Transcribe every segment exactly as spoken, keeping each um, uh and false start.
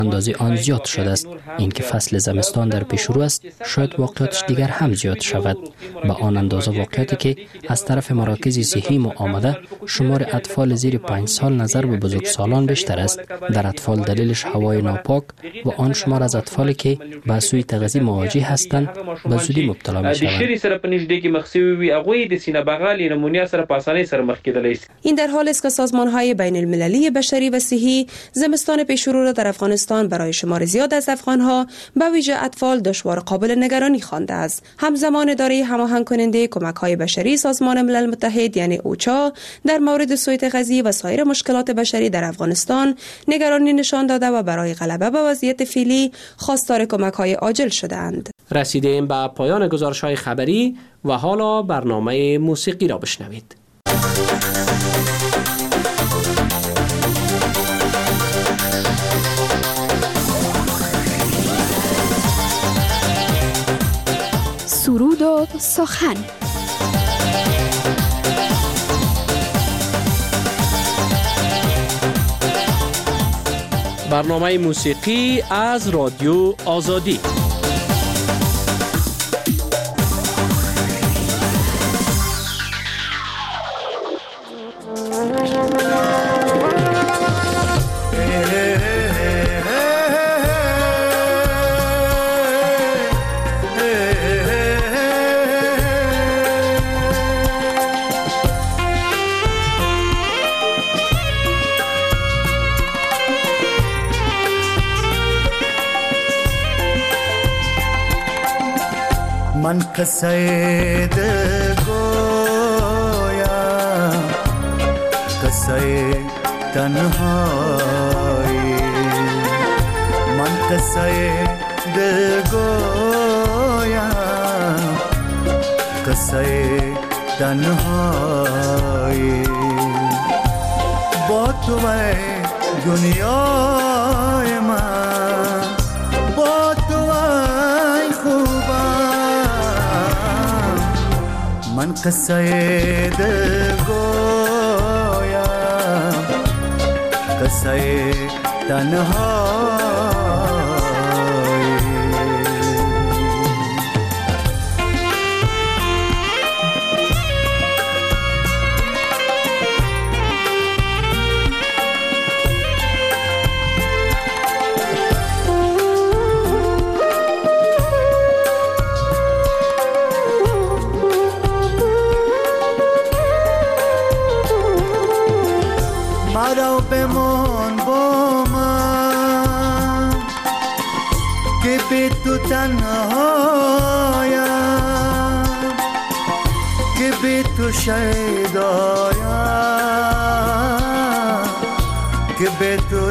اندازه آن زیاد شده است. اینکه فصل زمستان در پیش رو است، شاید واقعیتش دیگر هم زیاد شود. با آن اندازه واقعیتی که از طرف مراکز صحی ما آمده، شمار اطفال زیر پنج سال نظر به بزرگسالان بیشتر است. در اطفال دلیلش هوای ناپاک و آن شمار از اطفالی که با سوی تغذیه مواجه هستند به زودی مبتلا می‌شوند. این در حال است که سازمان‌های بین المللی بشری و صحی زمستان پیشرو را در افغانستان برای شمار زیاد از افغان‌ها به ویژه اطفال دشوار قابل نگرانی خوانده است. همزمان اداره هماهنگ کننده کمک‌های بشری سازمان ملل متحد یعنی اوچا در مورد سوء تغذیه و سایر مشکلات بشری در افغانستان نگرانی نشان داده و برای غلبه به وضعیت فعلی خواستار کمک‌های عاجل شدند. رسیدیم به پایان گزارش‌های خبری و حالا برنامه موسیقی را بشنوید. سرود و سخن. برنامه موسیقی از رادیو آزادی. من قصه دل گویم، قصه تنهایی. من قصه دل گویم، قصه تنهایی. با تو دنیای من، با تو ای خوبم. من قصه دل گویم، قصه تنهایی. مرا بمان با من که بی تو تنهایم، که بی تو شیدایم، که بی تو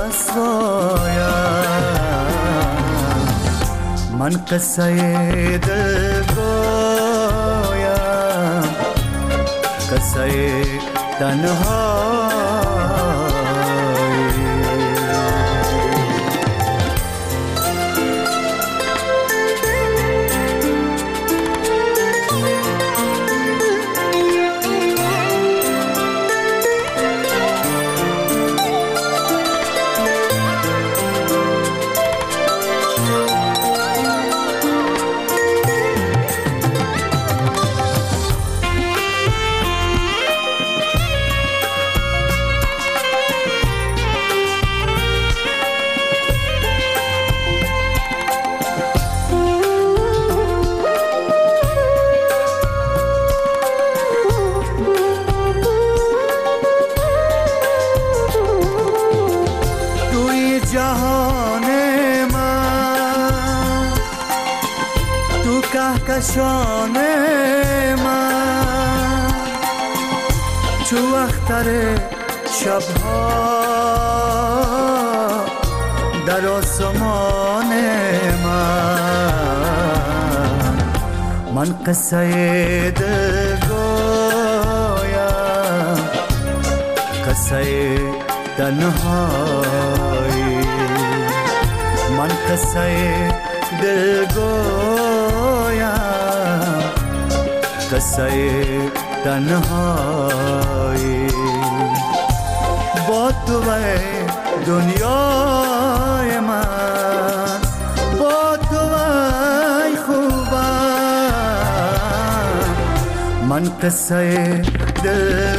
رسوایم. من قصه دل گویم، قصه تنهایم. جهان من تو کهکشان من، چو اختر شبها در آسمان من. من قصه دل گویم، قصه تنهایی. من قصه دل گویم، قصه تنهایی. با تو دنیای من با تو ای خوبم. من قصه دل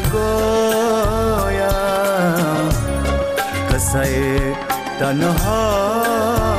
گویم، قصه تنهایی.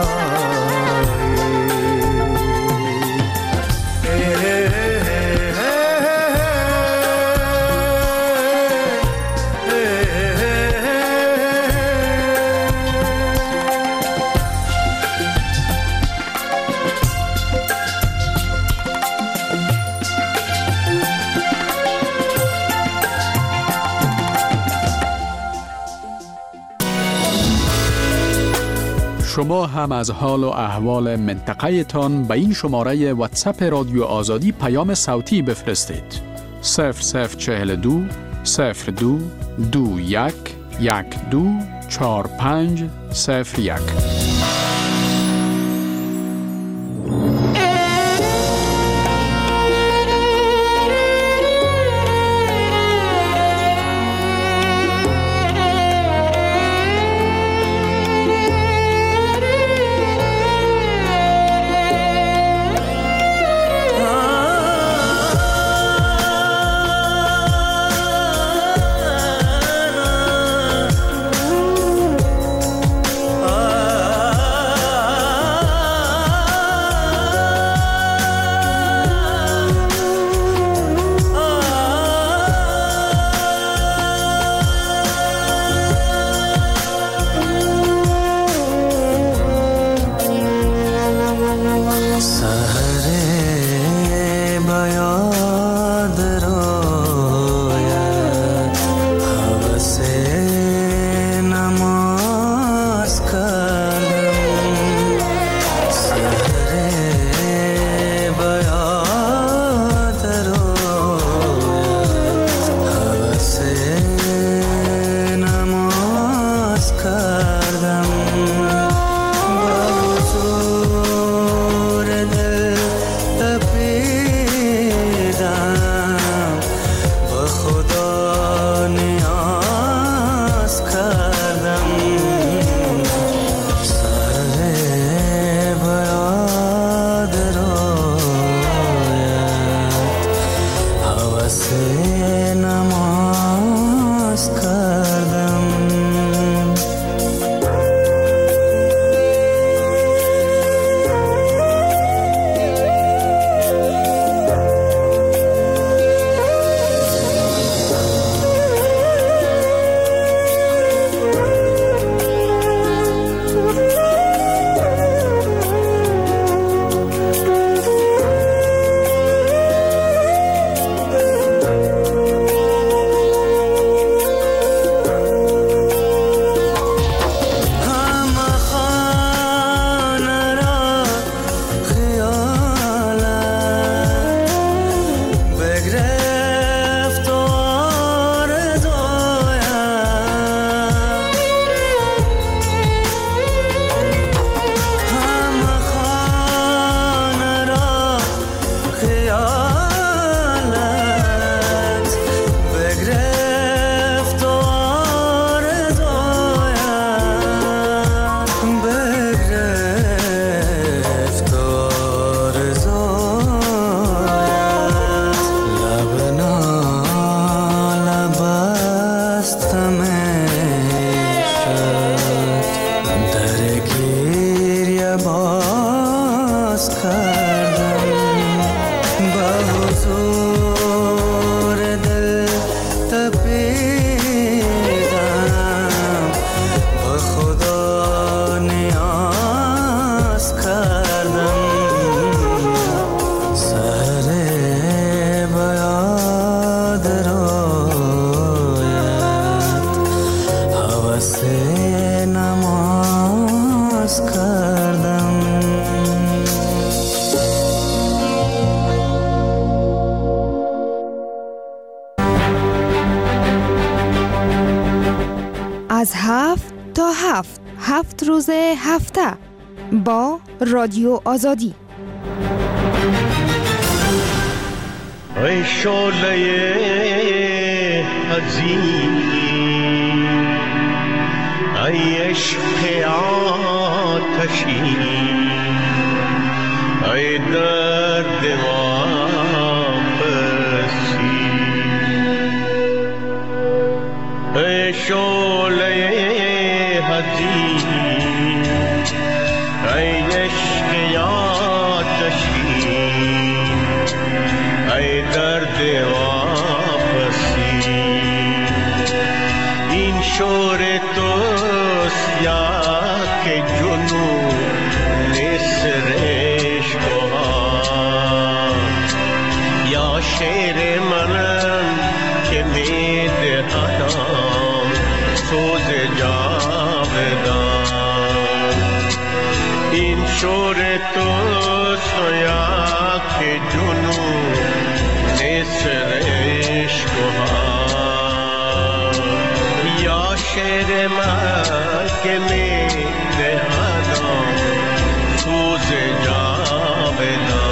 شما هم از حال و احوال منطقه تان به این شماره واتساپ رادیو آزادی پیام صوتی بفرستید. صفر صفر چهل دو صفر دو دو یک یک دو چار پنج صفر یک. از هفت تا هفت هفت روز هفته با رادیو آزادی. ای شعله عزیز، ای عشق آتشی ای درد واپسی ای شعله حزین ای عشق آتشی ای درد واپسی این شور توست یا که جنون نصر عشقها یا شعر منم که میدهدم سوز جاودان این شور توست یا که جنون نصر عشقها یا شعر من که میدهدم سوز جاودان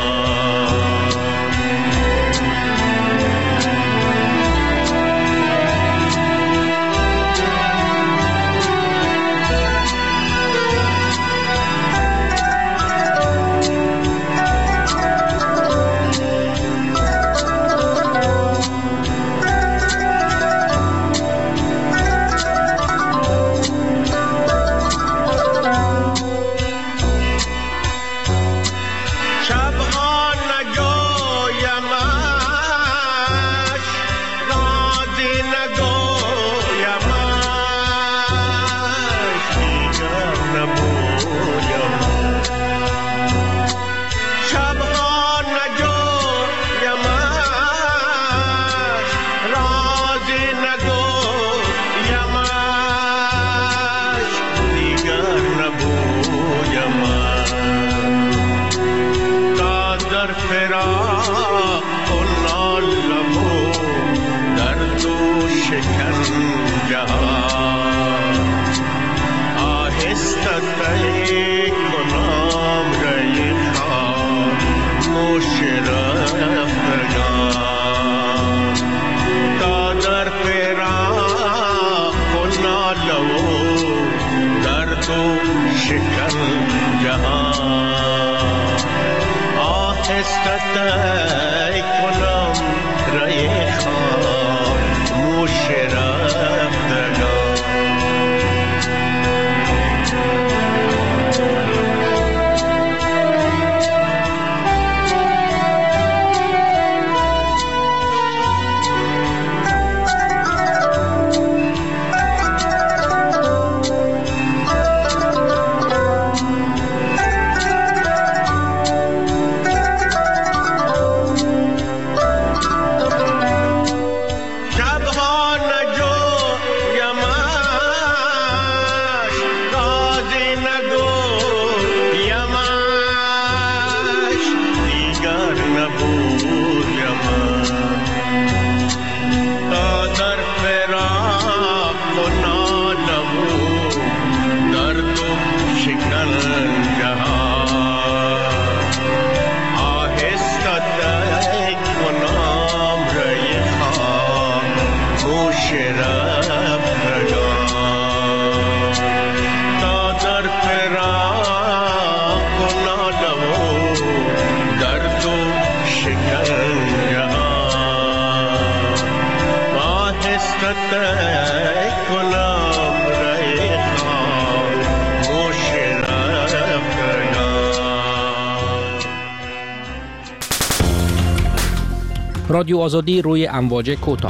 رادیو آزادی روی امواج کوتاه.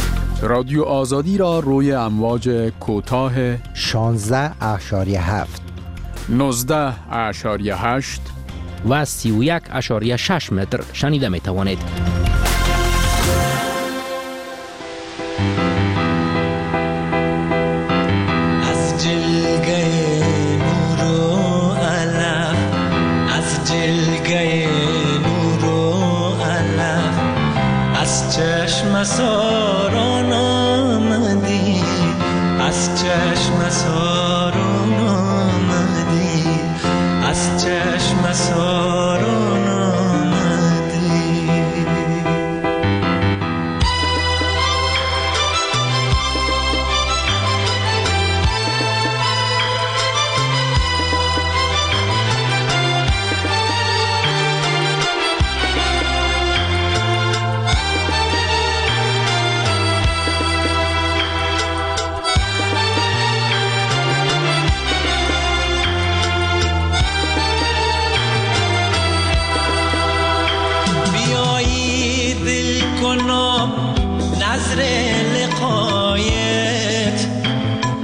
رادیو آزادی را روی امواج کوتاه شانزده اشاریه هفت نوزده اشاریه هشت و سی و یک اشاریه شش متر شنیده می توانید. از جلگه نور و علف از جلگه نور و علف از چشم ساران آمدی از چشم ساران آمدی از چشم ساران آمدی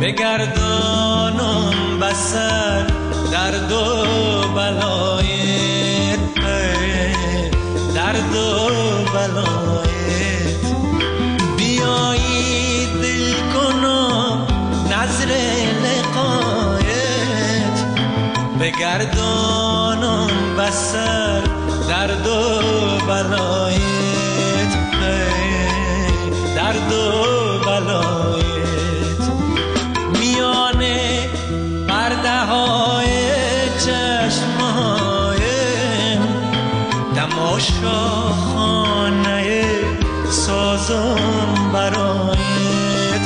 بگردانم بسر درد و بلایت، درد و بلایت. بیایی دل کنم نظر لقایت، بگردانم بسر درد و بلایت، درد و بلایت. میانه پرده های چشمایم تماشا خانه سازم برایت،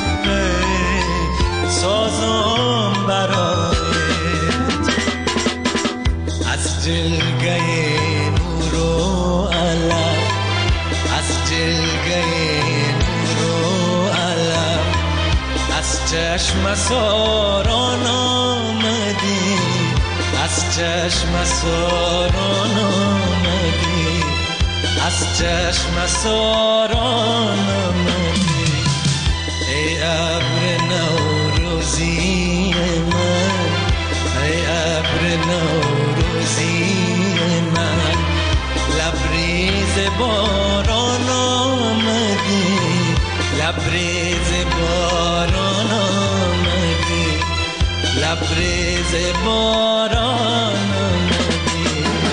سازم برایت. از جلگه نور و علم، از جلگه نور و علم، از چشم ساران آمدی، از چشم ساران آمدی، از چشم ساران آمدی. ای ابر نوروزی من، ای ابر نوروزی من، لبریز باران آمدی، لبریز باران آمدی، لبریز باران آمدی.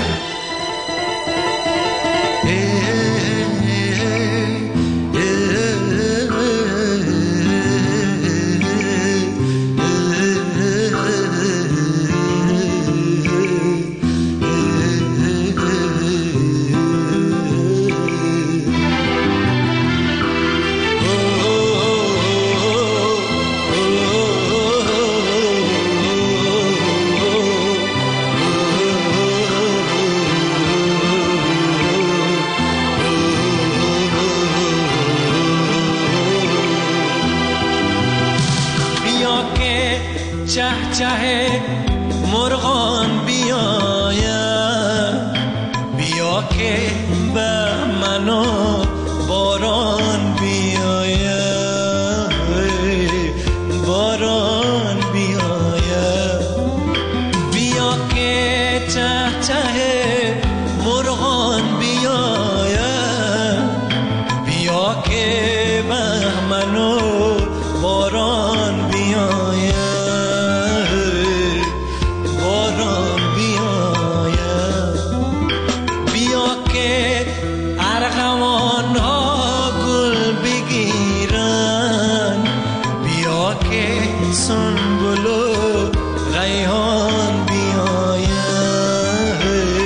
چه مرغان بیایم، بیا که به منو باران بیایم، باران بیایم. بیا که چه چه مرغان بیایم، بیا که به منو باران بیایم، سنبل و ریحان بیاید،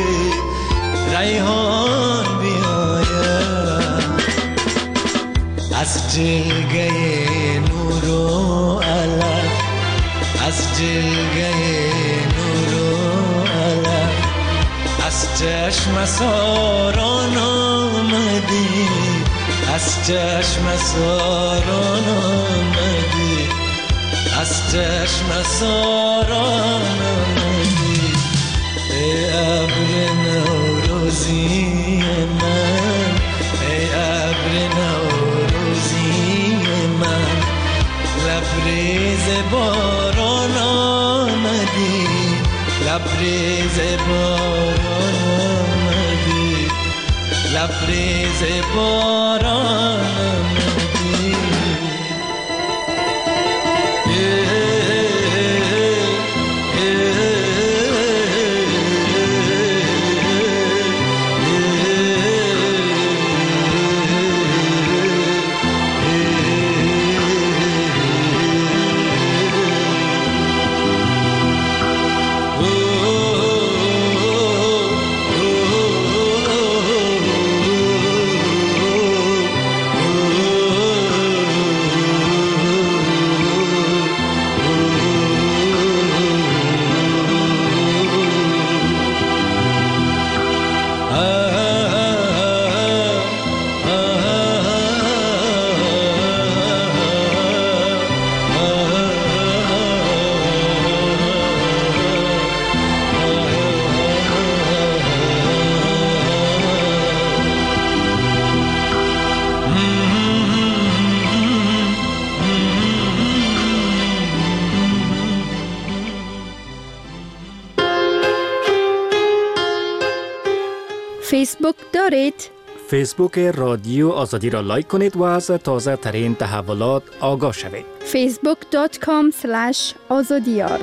ریحان بیاید. از جلگه نور و علم، از جلگه نور و علم، از چشم ساران آمدی، از چشم ساران آمدی، از چشم ساران آمدی. ای ابر نوروزی من، ای ابر نوروزی من، لبریز باران آمدی، لبریز باران آمدی، لبریز باران آمدی. Oh فیسبوک دارید؟ فیسبوک رادیو آزادی را لایک کنید و از تازه ترین تحولات آگاه شوید. فیسبوک دات کام اسلش آزادیار.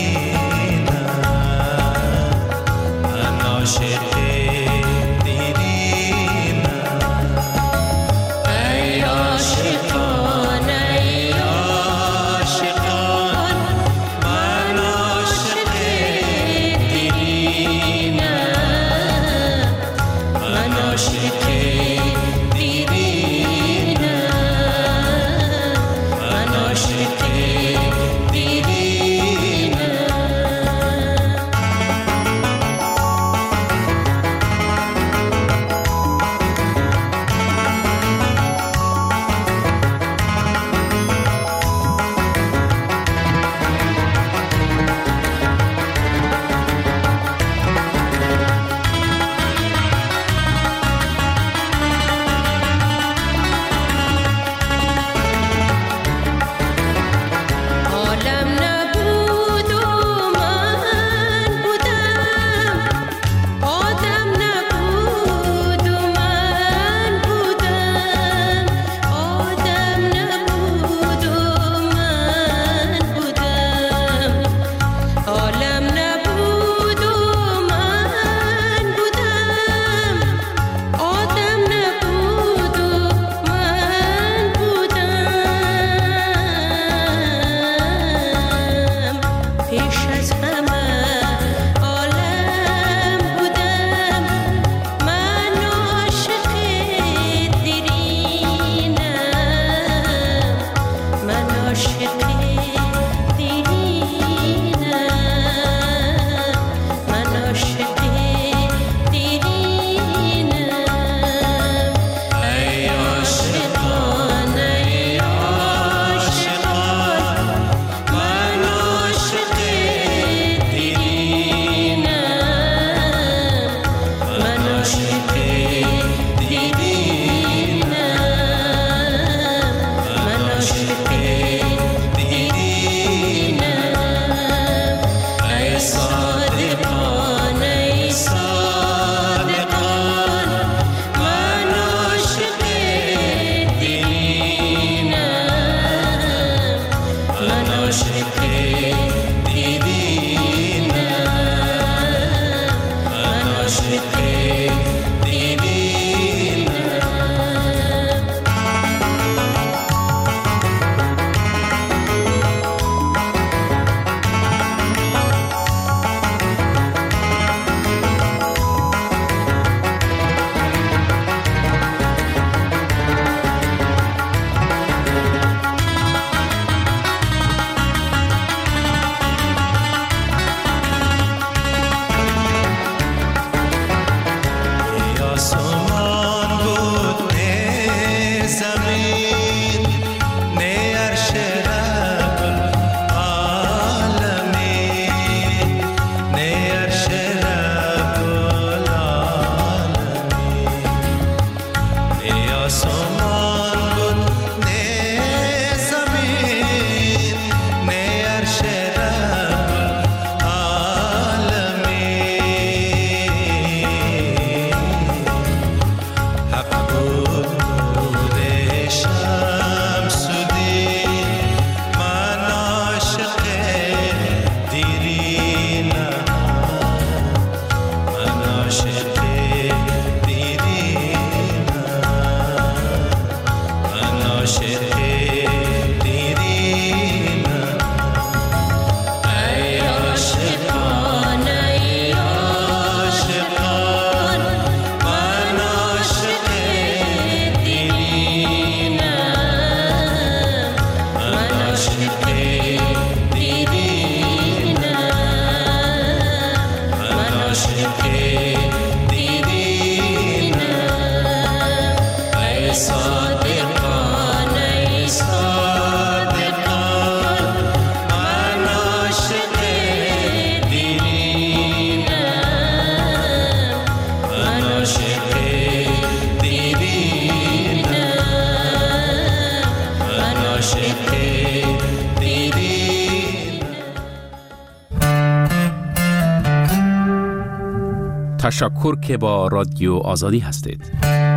عاشق دیری عاشق دیرینه من عاشق دیرینه. تشکر که با رادیو آزادی هستید.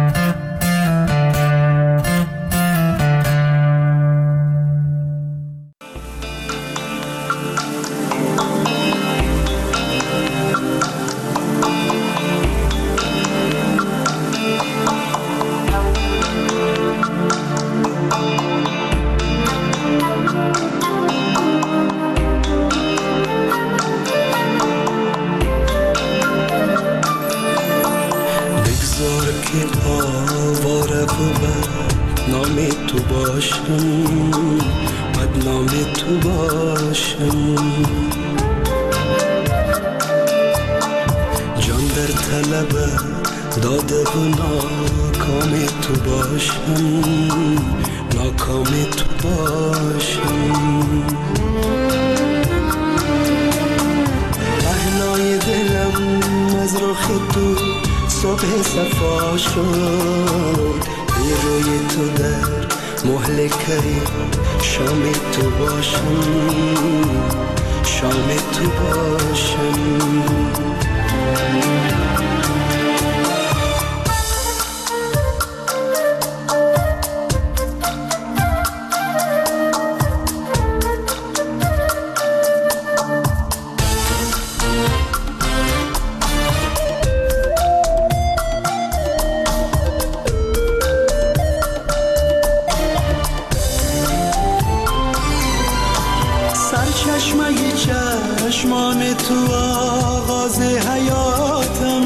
چشمان تو آغاز حیاتم،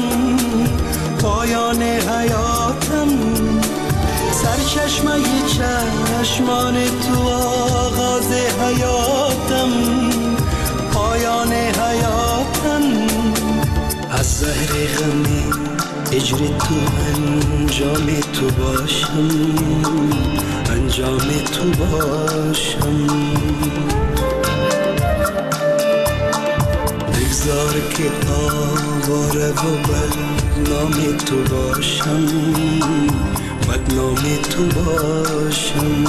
پایان حیاتم. سرچشمه چشمان تو آغاز حیاتم، پایان حیاتم. از زهر غمی اجر تو انجام تو باشم، انجام تو باشم. بگذار که آواره و بدنام تو باشم، بدنام تو باشم.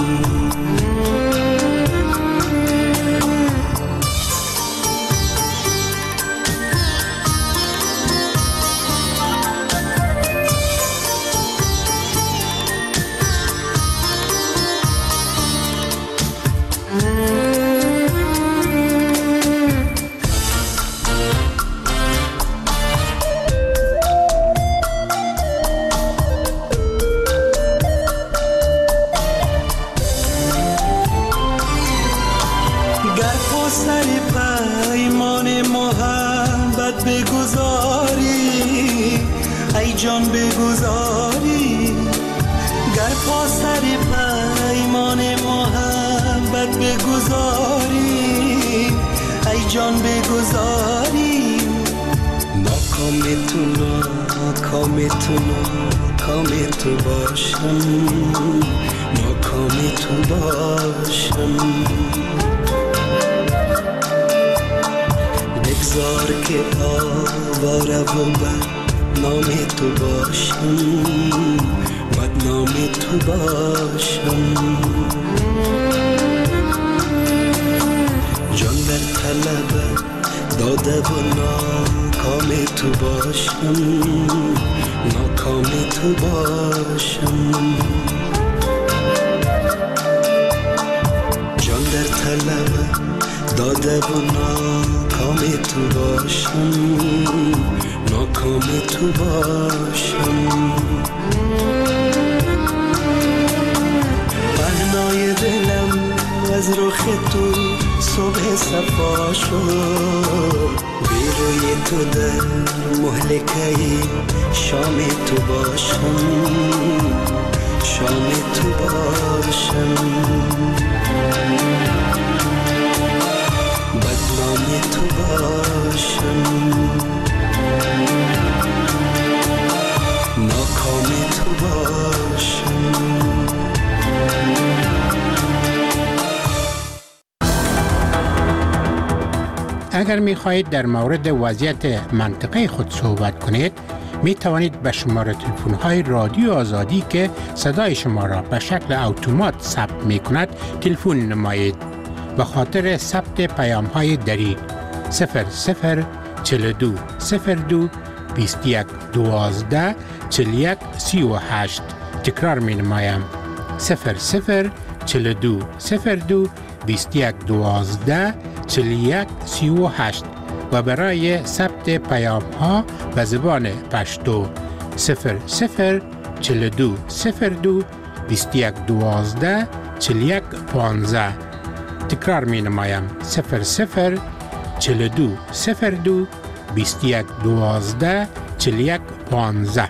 اگر می خواهید در مورد وضعیت منطقه خود صحبت کنید می توانید به شماره تلفن های رادیو آزادی که صدای شما را به شکل اتومات ثبت می کند تلفن نمایید. به خاطر ثبت پیام های دری صفر صفر چهل و دو صفر دو بیست و یک دوازده چهل و یک سی و هشت. تکرار می نمایم صفر صفر چهل و دو صفر دو بیست و یک دوازده چهل و یک سی و هشت و برای ثبت پیام ها به زبان پشتو صفر صفر چهل و دو صفر دو بیست و یک دوازده چهل و یک پانزده. تکرار می نمایم صفر صفر چهل و دو صفر دو بیست و یک دوازده چهل و یک پانزده.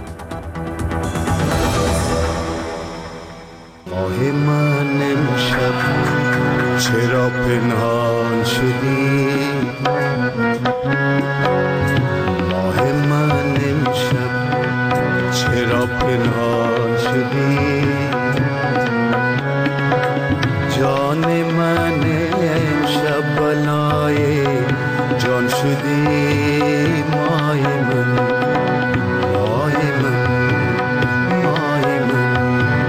آه من امشب چرا پنهان شدی؟ آه من امشب چرا پنهان شدی؟ جان من امشب بلای جان شدی. مای من مای من مای من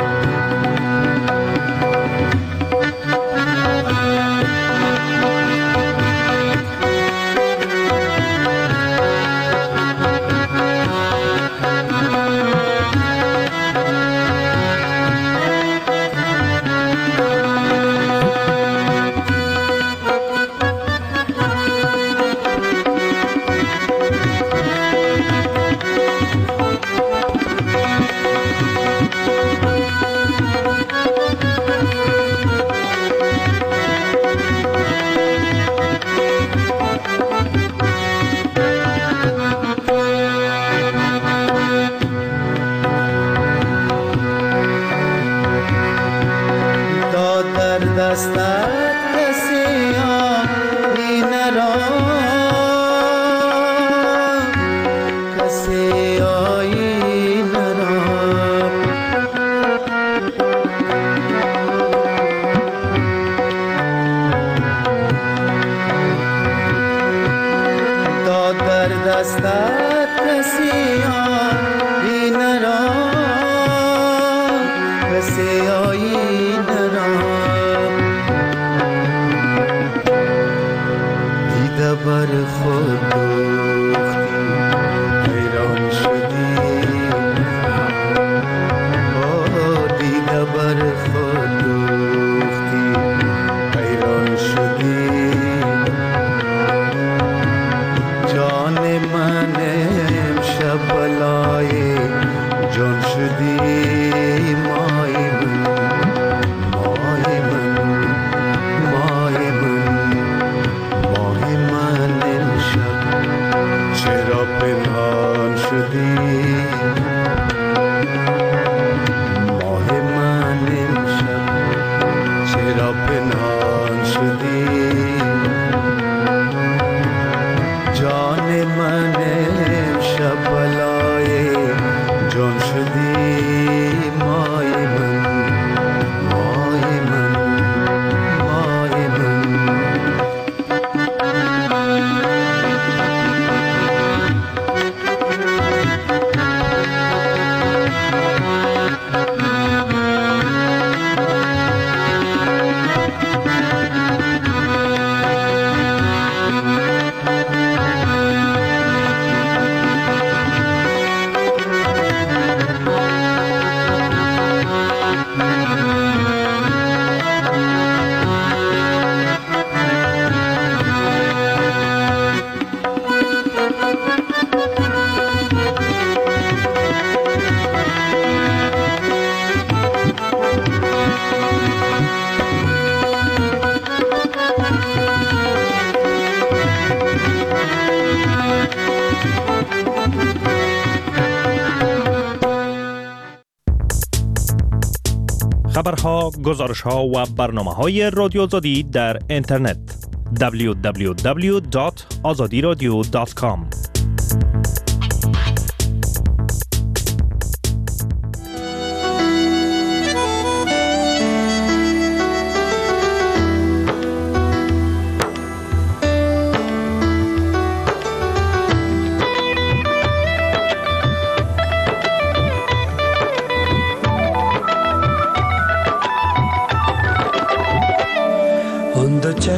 خبرها، گزارشها و برنامه‌های رادیو آزادی در اینترنت دبلیو دبلیو دبلیو دات آزادی رادیو دات کام.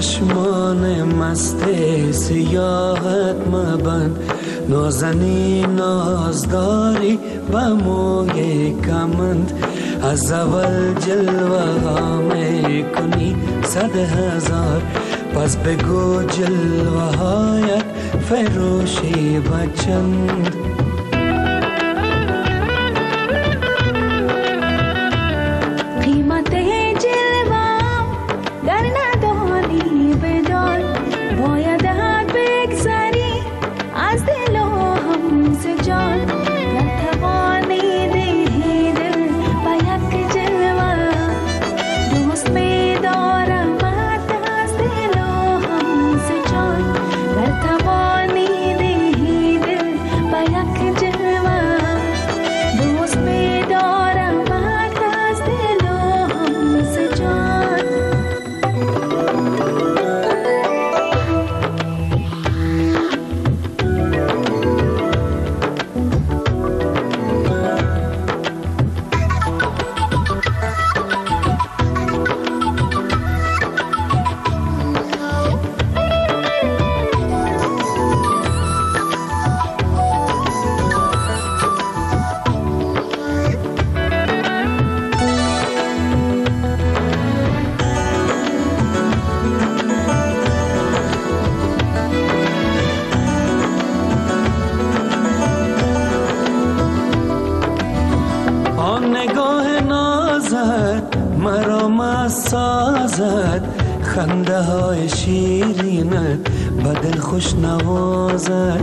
چشمان مست سیاحت مبند، نازنین نازداری با موی کمند، از اول جلوه ها می کنی صد هزار، پس بگو جلوه هایت فروشی بچند. قیمت جلوام در ندانی بدان، باید بگذری از دل و هم جان، گر توانی دهی دل با یک جلوه، دوست می دارم از دل و هم جان، گر توانی دهی دل با یک جلوه، دوست می دارم از دل و هم جان. آن نگاه نازت مرا مست سازد، خنده های شیرینت به دل خوش نوازد.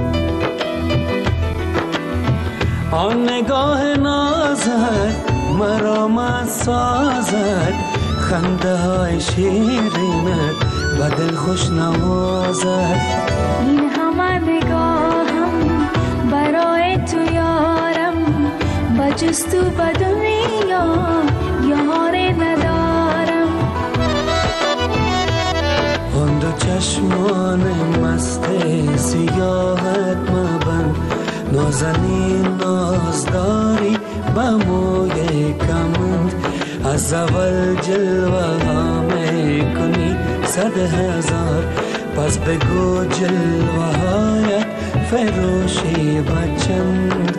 آن نگاه نازت مرا مست سازد، خنده های شیرینت به دل خوش نوازد. این همه نگاهم برای تو یارم، با جز تو به دنیا یار ندارم. آن دو چشمان مست سیاحت مبند، نازنین نازداری با موی کمند، از اول جلوه ها می کنی صد هزار، پس بگو جلوه هایت فروشی بچند.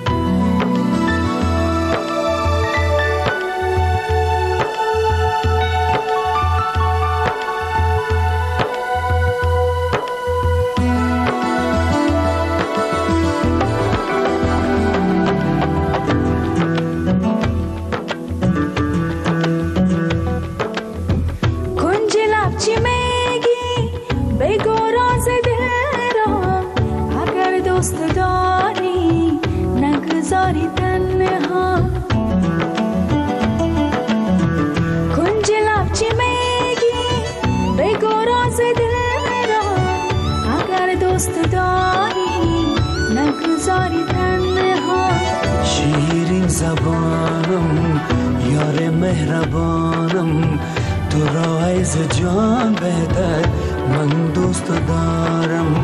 شیرین زبانم یار مهربانم، تو را از جان بهتر من دوست دارم.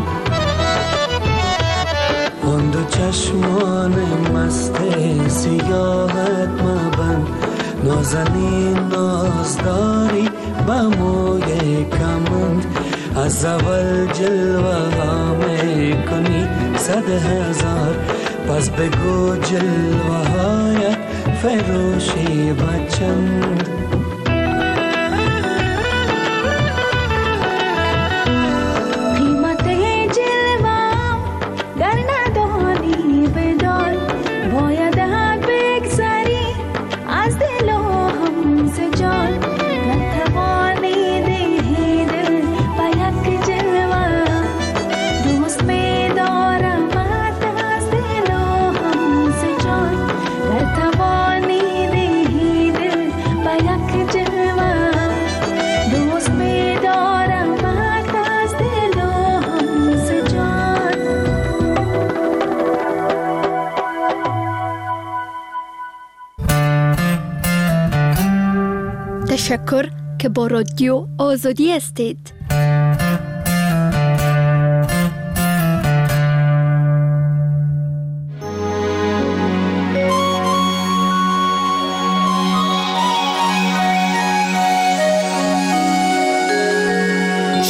آن دو چشمان مست سیاحت مبند، نازنین نازداری با موی کمند، از اول جلوه ها می کنی صد هزار، پس بگو جلوه هایت فروشی بچند. قیمت جلوام در ندانی بدان، باید بگذری از دل و هم جان، نتوانی دهی دل با یک جلوه، دوست می دارم از دل و هم جان، نتوانی دهی دل با یک جلوه، دوست می دارم از دل و هم جان. تشکر که با رادیو آزادی هستید.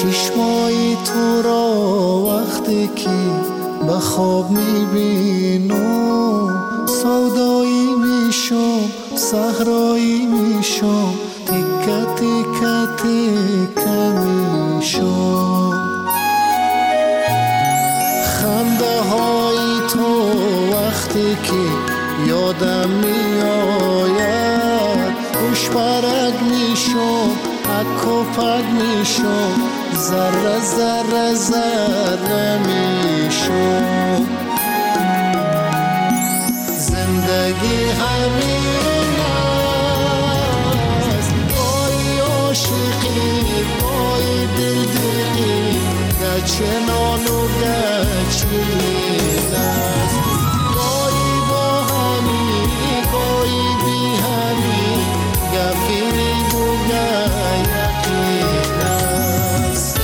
چشمای تو را وقتی که به خواب میبینم سودایی میشم صحرایی میشم تیکه تیکه تیکه میشم خنده های تو وقتی که یادم میآید خوش برگ میشم اک و پک میشم ذره ذره ذره میشم زندگی همین است بای عاشقی بای دلدلی گچنان و گچین است بایی با همی بایی بی همی گفیری بوگه یقین است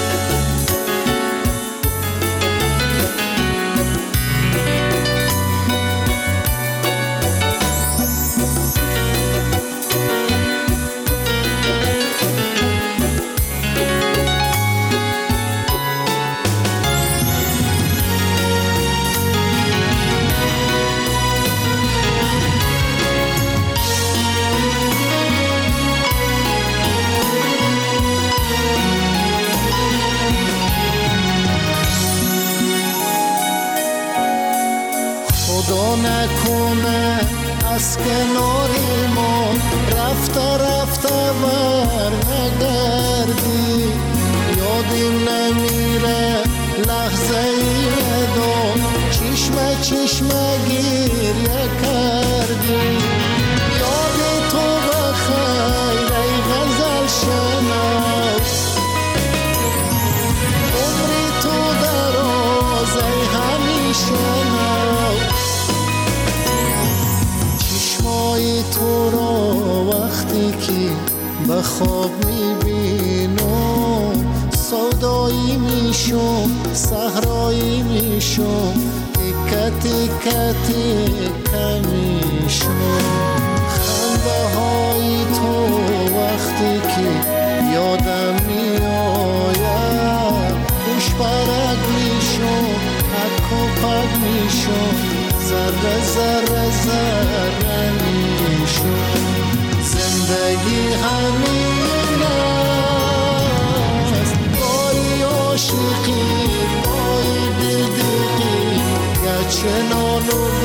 نکنه از کنار ما رفته رفته بر نگردی یادیم نمیره لحظه ای دو چشمه چشمه گریه کردی یاد تو بخیر ای غزل شناس عمری تو دراز ای همیشه ناز تو را وقتی که به خواب میبینم سودایی میشم صحرایی میشم تیکه تیکه تیکه میشم خنده های تو وقتی که یادم میآید خوش برگ میشم اک و پک میشم ذره ذره ذره میشم زندگی همین است بای عاشقی بای دلدلی گچنان و